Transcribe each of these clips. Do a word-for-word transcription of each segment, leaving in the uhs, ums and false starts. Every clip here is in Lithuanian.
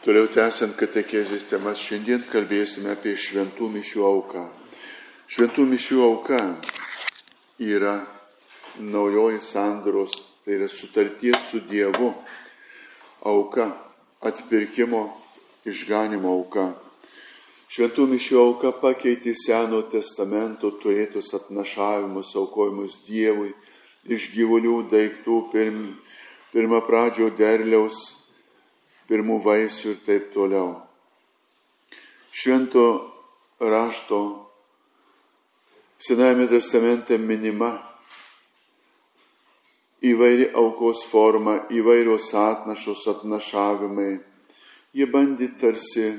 Toliau tęsiant katekezės temas, šiandien kalbėsime apie šventų mišių auką. Šventų mišių auka yra naujoji sandoros, tai yra sutarties su Dievu auka, atpirkimo, išganimo auka. Šventų mišių auka pakeitė Seno testamento turėtus atnašavimus, aukojimus Dievui iš gyvulių daiktų, pirm, pirmą pradžio derliaus, pirmų vaisių ir taip toliau. Švento rašto Senajame testamente minima įvairi aukos forma, įvairios atnašos, atnašavimai. Jie bandė tarsi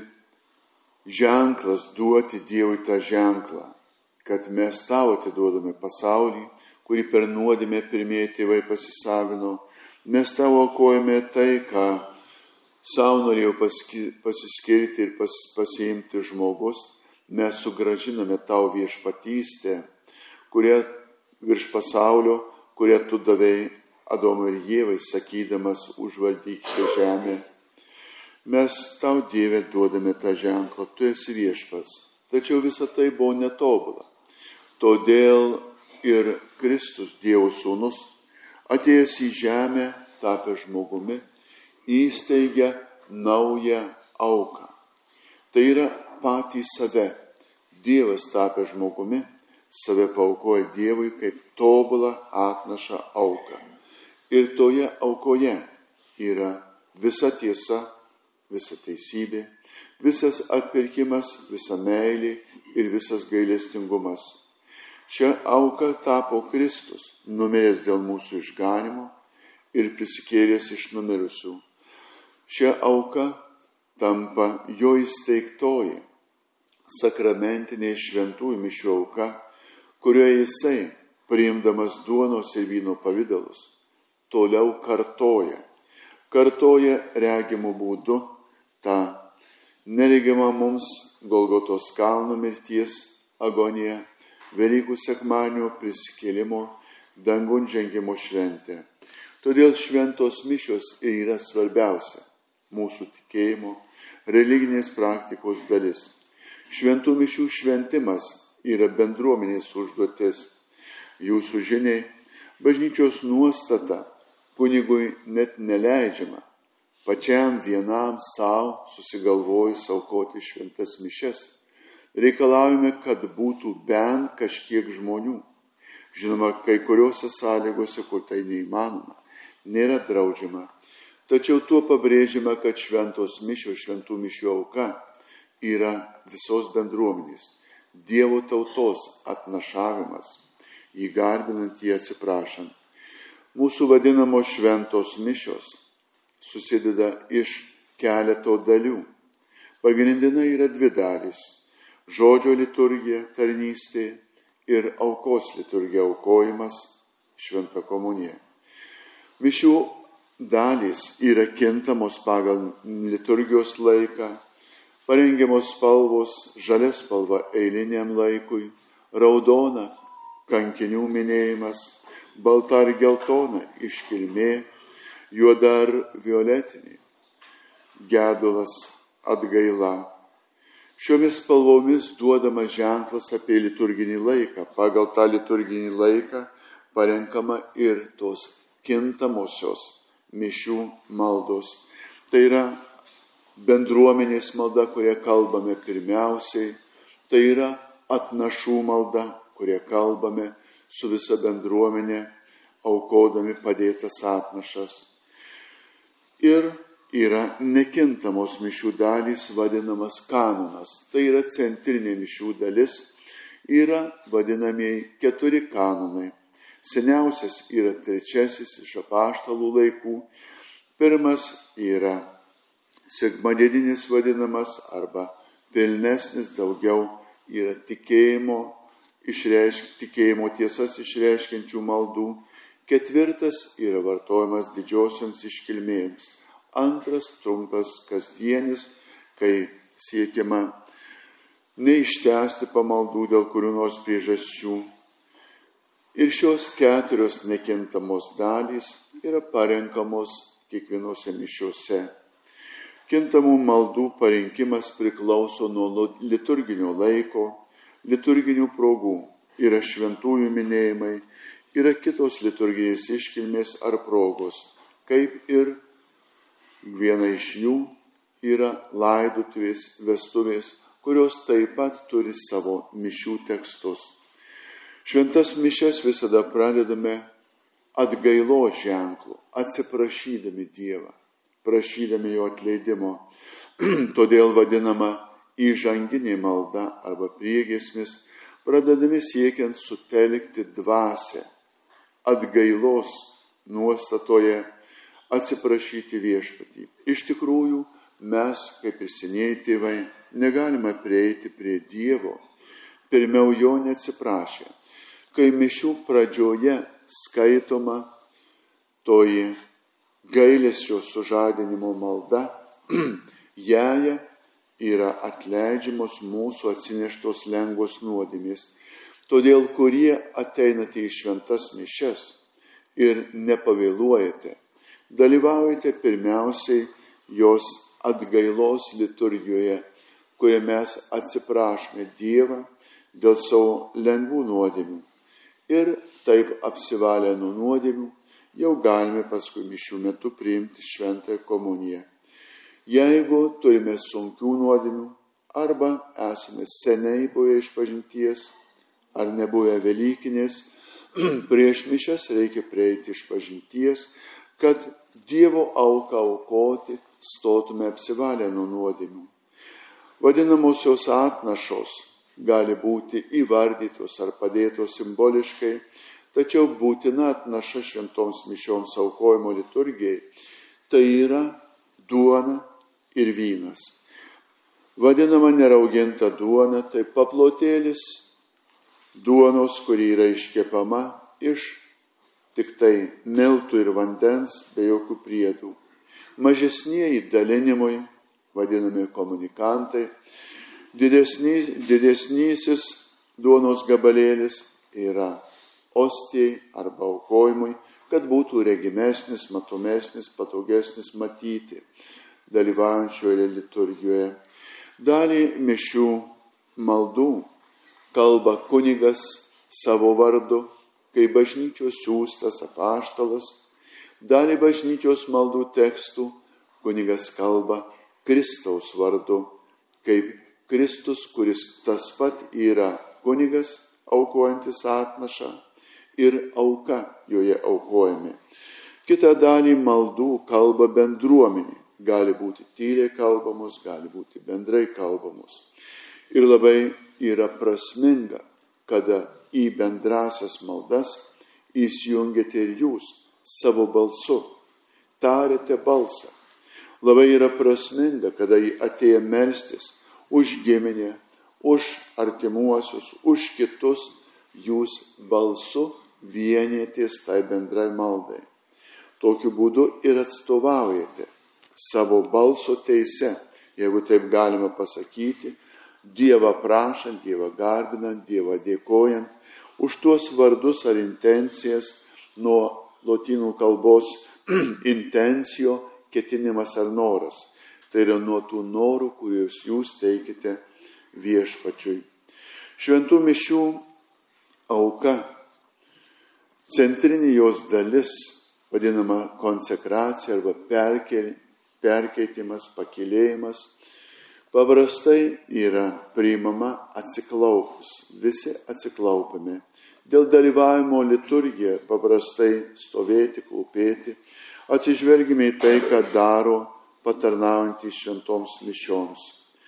ženklas duoti Dievui tą ženklą, kad mes tau atiduodame pasaulį, kurį per nuodėmę pirmieji tėvai pasisavino. Mes tau aukojame tai, ką savo norėjo pasiskirti ir pas, pasiimti žmogus. Mes sugrąžiname tau viešpatystę, kurią virš pasaulio, kurią tu davei Adomui ir Ievai, sakydamas, užvaldykite žemę. Mes tau, Dieve, duodame tą ženklą, tu esi viešpas. Tačiau visa tai buvo netobula. Todėl ir Kristus, Dievo sūnus, atėjęs į žemę, tapęs žmogumi, įsteigia naują auką. Tai yra patį save. Dievas tapęs žmogumi, save paaukoja Dievui kaip tobulą atnašą auką. Ir toje aukoje yra visa tiesa, visa teisybė, visas atpirkimas, visa meilė ir visas gailestingumas. Šią auką tapo Kristus, numiręs dėl mūsų išganimo ir prisikėlęs iš numirusių. Šia auka tampa jo įsteigtoji, sakramentinė šventųjų mišių auka, kurioje jisai, priimdamas duonos ir vyno pavidalus, toliau kartoja, kartoja regimų būdu tą neregimą mums Golgotos kalno mirties agoniją, Velykų sekmadienio prisikėlimo dangun žengimo šventę. Todėl šventos mišios ir yra svarbiausia mūsų tikėjimo, religinės praktikos dalis. Šventų mišių šventimas yra bendruomenės užduotis. Jūsų žiniai, bažnyčios nuostata kunigui net neleidžiama pačiam vienam savo susigalvojus aukoti šventas mišias. Reikalaujame, kad būtų bent kažkiek žmonių. Žinoma, kai kuriuose sąlygose, kur tai neįmanoma, nėra draudžiama. Tačiau tuo pabrėžiama, kad šventos mišios, šventų mišių auka yra visos bendruomenės, Dievo tautos atnašavimas, jį garbinant, jį atsiprašant. Mūsų vadinamos šventos mišios susideda iš keleto dalių. Pagrindinai yra dvi dalys – žodžio liturgija, tarnystė ir aukos liturgija, aukojimas, šventa komunija. Mišių dalys yra kintamos pagal liturgijos laiką, parengiamos spalvos, žalia spalva eiliniam laikui, raudona kankinių minėjimas, balta ar geltona iškilmė, juoda ar violetinė, gedulas, atgaila. Šiomis spalvomis duodamas ženklas apie liturginį laiką. Pagal tą liturginį laiką parenkama ir tos kintamosios mišių maldos. Tai yra bendruomenės malda, kurią kalbame pirmiausiai. Tai yra atnašų malda, kurią kalbame su visa bendruomenė, aukodami padėtas atnašas. Ir yra nekintamos mišių dalys, vadinamas kanonas. Tai yra centrinė mišių dalis. Yra vadinamieji keturi kanonai. Seniausias yra trečiasis iš apaštalų laikų. Pirmas yra sekmadieninis vadinamas arba pilnesnis, daugiau yra tikėjimo, išreišk, tikėjimo tiesas išreiškiančių maldų. Ketvirtas yra vartojamas didžiosioms iškilmėms. Antras trumpas kasdienis, kai siekiama neištęsti pamaldų dėl kurių nors priežasčių. Ir šios keturios nekintamos dalys yra parenkamos kiekvienose mišiose. Kintamų maldų parinkimas priklauso nuo liturginio laiko, liturginių progų. Yra šventųjų minėjimai, yra kitos liturginės iškilmės ar progos, kaip ir viena iš jų yra laidotuvės, vestuvės, kurios taip pat turi savo mišių tekstus. Šventas mišias visada pradedame atgailos ženklu, atsiprašydami Dievą, prašydami jo atleidimo. Todėl vadinama įžanginė malda arba priegiesmis, pradedami siekiant sutelkti dvasią, atgailos nuostatoje, atsiprašyti viešpatį. Iš tikrųjų, mes, kaip ir senieji tėvai, negalime prieiti prie Dievo, pirmiau jo neatsiprašę. Kai mišių pradžioje skaitoma toji gailesčio sužadinimo malda, joje yra atleidžiamos mūsų atsineštos lengvos nuodėmės. Todėl, kurie ateinate į šventas mišias ir nepavėluojate, dalyvaujate pirmiausiai jos atgailos liturgijoje, kurioje mes atsiprašome Dievą dėl savo lengvų nuodėmių. Ir taip apsivalę nuo nuodėmių, jau galime paskui mišių metu priimti šventąją komuniją. Jeigu turime sunkių nuodėmių arba esame seniai buvę išpažinties ar nebuvę Velykinės, prieš mišias reikia prieiti išpažinties, kad Dievo auką aukoti stotume apsivalę nuo nuodėmių. Vadinamosios atnašos gali būti įvardytos ar padėtos simboliškai, tačiau būtina atnaša šventoms mišioms aukojimo liturgijai, tai yra duona ir vynas. Vadinama nerauginta duona, tai paplotėlis duonos, kuri yra iškepama iš tik tai miltų ir vandens be jokių priedų. Mažesnieji dalinimui, vadinami komunikantai, didesnys, didesnysis duonos gabalėlis yra ostijai arba aukojimui, kad būtų regimesnis, matomesnis, patogesnis matyti dalyvaujančioje liturgijoje. Dalį mišių maldų kalba kunigas savo vardu, kai bažnyčios siųstas apaštalas. Dalį bažnyčios maldų tekstų kunigas kalba Kristaus vardu, kaip Kristus, kuris tas pat yra kunigas, aukojantis atnašą ir auka joje aukojami. Kita dalį maldų kalba bendruomenė. Gali būti tyliai kalbamos, gali būti bendrai kalbamos. Ir labai yra prasminga, kada į bendrasias maldas įsijungiate ir jūs savo balsu, tariate balsą. Labai yra prasminga, kada atėję melstis už giminę, už artimuosius, už kitus, jūs balsu vienijatės tai bendrai maldai. Tokiu būdu ir atstovaujate savo balso teise, jeigu taip galima pasakyti, Dievą prašant, Dievą garbinant, Dievą dėkojant už tuos vardus ar intencijas, nuo lotynų kalbos intencijo, ketinimas ar noras. Tai yra nuo tų norų, kuriuos jūs teikite viešpačiui. Šventų mišių auka, centrinė jos dalis, vadinama konsekracija arba perkel, perkeitimas, pakilėjimas, paprastai yra priimama atsiklaupus. Visi atsiklaupame. Dėl dalyvavimo liturgijoje paprastai stovėti, klūpėti, atsižvelgime į tai, ką daro patarnaujantys šventoms mišioms.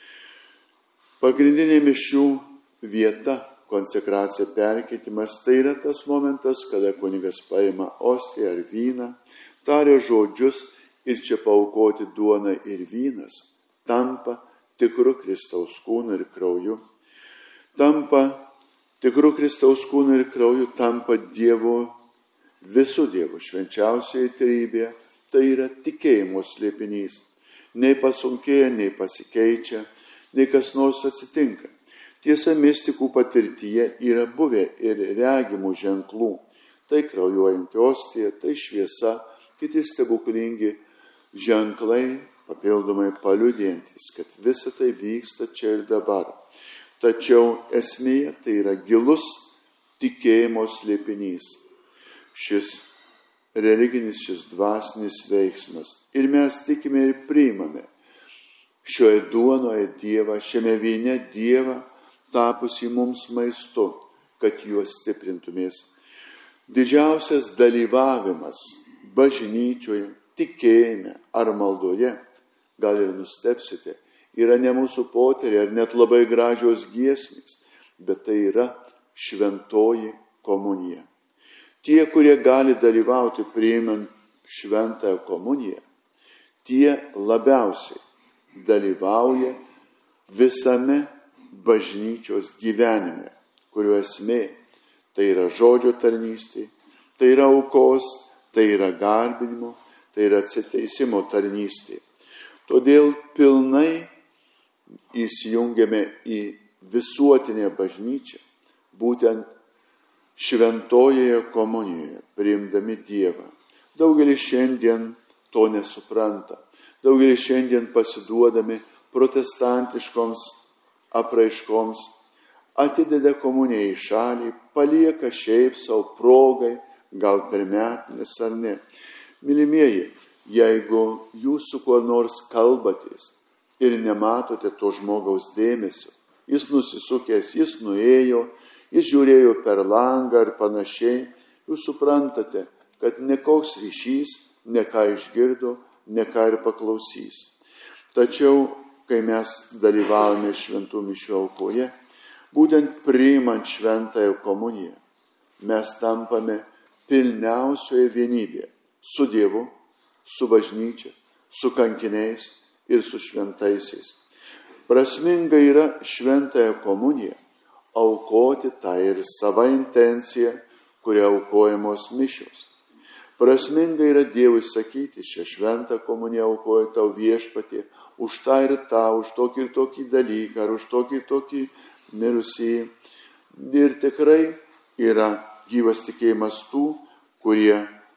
Pagrindinė mišių vieta, konsekracija, perkeitimas, tai yra tas momentas, kada kunigas paima ostiją ar vyną, taria žodžius ir čia paaukoti duona ir vynas tampa tikru Kristaus kūnu ir krauju. Tampa tikru Kristaus kūnu ir krauju, tampa Dievo, visų Dievo švenčiausioje trejybėje. Tai yra tikėjimo slėpinys. Nei pasunkėja, nei pasikeičia, nei kas nors atsitinka. Tiesa, mistikų patirtyje yra buvę ir regimų ženklų. Tai kraujuojanti ostija, tai šviesa, kiti stebuklingi ženklai papildomai paliudijantis, kad visa tai vyksta čia ir dabar. Tačiau esmėje tai yra gilus tikėjimo slėpinys. Šis religinis, šis dvasinis veiksmas. Ir mes tikime ir priimame šioje duonoje Dievą, šiame vyne Dievą, tapusį mums maistu, kad juos stiprintumės. Didžiausias dalyvavimas bažnyčioje, tikėjime ar maldoje, gal ir nustepsite, yra ne mūsų poteriai ar net labai gražios giesmės, bet tai yra šventoji komunija. Tie, kurie gali dalyvauti priimant šventąją komuniją, tie labiausiai dalyvauja visame bažnyčios gyvenime, kurio esmė tai yra žodžio tarnystė, tai yra aukos, tai yra garbinimo, tai yra atsiteisimo tarnystė. Todėl pilnai įsijungiame į visuotinę bažnyčią, būtent šventojoje komunijoje, priimdami Dievą. Daugelis šiandien to nesupranta. Daugelis šiandien pasiduodami protestantiškoms apraiškoms, atideda komuniją į šalį, palieka šiaip savo progai, gal per metinės ar ne. Mylimieji, jeigu jūs su kuo nors kalbatės ir nematote to žmogaus dėmesio, jis nusisukęs, jis nuėjo, jis žiūrėjo per langą ir panašiai, jūs suprantate, kad nekoks ryšys, ne ką išgirdo, ne ką ir paklausys. Tačiau, kai mes dalyvavome šventų mišių aukoje, būtent priimant šventąją komuniją, mes tampame pilniausioje vienybėje su Dievu, su bažnyčia, su kankiniais ir su šventaisiais. Prasminga yra šventąją komuniją aukoti tą ir savo intenciją, kuria aukojamos mišios. Prasminga yra Dievui sakyti, šią šventą komuniją aukoja tau Viešpatie, už tą ir tą, už tokį ir tokį dalyką, ar už tokį ir tokį mirusį. Ir tikrai yra gyvas tikėjimas tų, kurie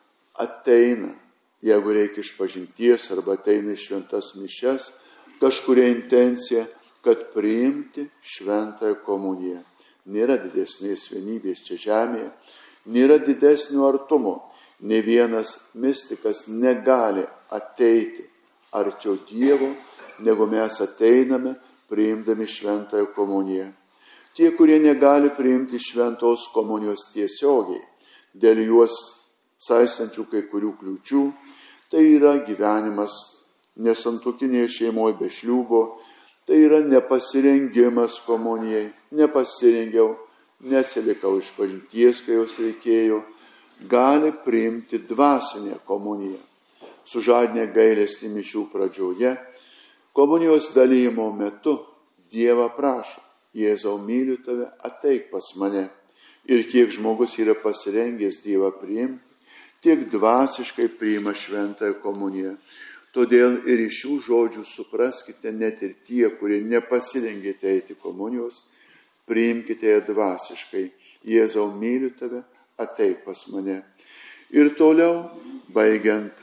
ateina, jeigu reikia išpažinties, arba ateina į šventas mišias, kažkuria intencija, kad priimti šventąją komuniją. Nėra didesnės vienybės čia žemėje, nėra didesnio artumo. Ne vienas mistikas negali ateiti arčiau Dievo, negu mes ateiname priimdami šventąją komuniją. Tie, kurie negali priimti šventos komunijos tiesiogiai, dėl juos saistančių kai kurių kliūčių, tai yra gyvenimas nesantuokinėje šeimoje be šliūbo, tai yra nepasirengimas komunijai, nepasirengiau, nesilikau išpažinties, kai jos reikėjo, gali priimti dvasinę komuniją. Sužadinę gailestį mišių pradžioje, komunijos dalymo metu Dievą prašo, Jėzau, myliu tave, ateik pas mane. Ir kiek žmogus yra pasirengęs Dievą priimti, tiek dvasiškai priima šventąją komuniją. Todėl ir iš šių žodžių supraskite, net ir tie, kurie nepasirengėte eiti komunijos, priimkite ją dvasiškai. Jėzau, myliu tave, ateik pas mane. Ir toliau, baigiant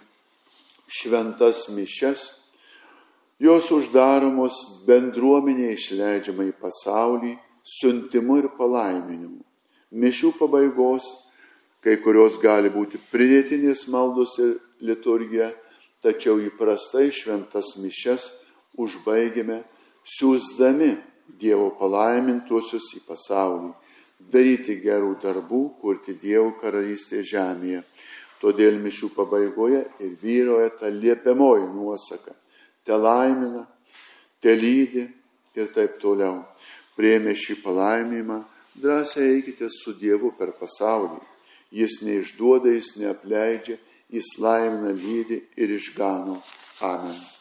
šventas mišias, jos uždaromos bendruomenė išleidžiama į pasaulį siuntimu ir palaiminimu. Mišių pabaigos, kai kurios gali būti pridėtinės maldos ir liturgija, tačiau įprastai šventas mišias užbaigiame siųsdami Dievo palaimintuosius į pasaulį, daryti gerų darbų, kurti Dievo karalystę žemėje. Todėl mišių pabaigoje ir vyrauja ta liepiamoji nuosaka. Te laimina, te lydi ir taip toliau. Priėmę šį palaiminimą, drąsiai eikite su Dievu per pasaulį. Jis neišduoda, jis neapleidžia, jis laimina, lydi ir išgano. Amen.